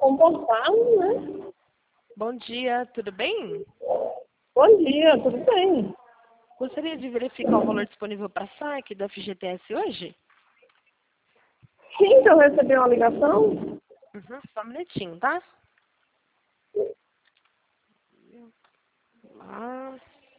comportá-lo, né? Bom dia, tudo bem? Bom dia, tudo bem? Gostaria de verificar o valor disponível para saque da FGTS hoje? Sim, que eu recebi uma ligação. Só um minutinho, tá? Ah,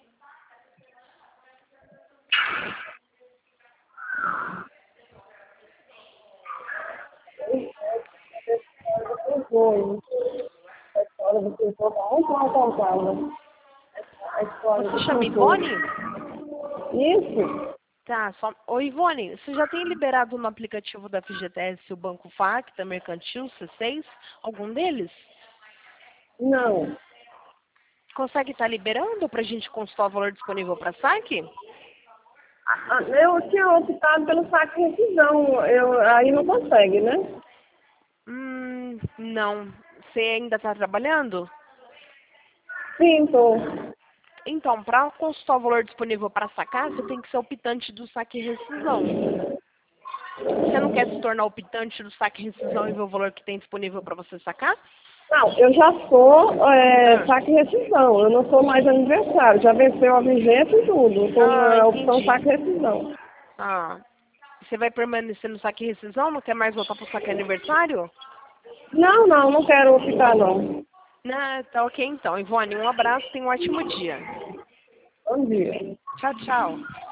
Foi. A escola do pintor tá muito mal contada. A escola você do chama pintor. Ivone? Isso? Tá, só... Ô Ivone, você já tem liberado no aplicativo da FGTS o Banco Facta, Mercantil, C6? Algum deles? Não. Consegue estar liberando para a gente consultar o valor disponível para saque? Eu tinha optado pelo saque de rescisão. Aí não consegue, né? Não. Você ainda está trabalhando? Sim, tô. Então, para consultar o valor disponível para sacar, você tem que ser optante do saque e rescisão. Você não quer se tornar optante do saque e rescisão e ver o valor que tem disponível para você sacar? Não, eu já sou saque e rescisão. Eu não sou mais aniversário. Já venceu a vigência e tudo. Estou na opção Entendi. saque e rescisão. Ah, você vai permanecer no saque e rescisão? Não quer mais voltar para o saque aniversário? Não, não quero optar, não. Não, tá ok então. Ivone, um abraço e um ótimo dia. Bom dia. Tchau, tchau.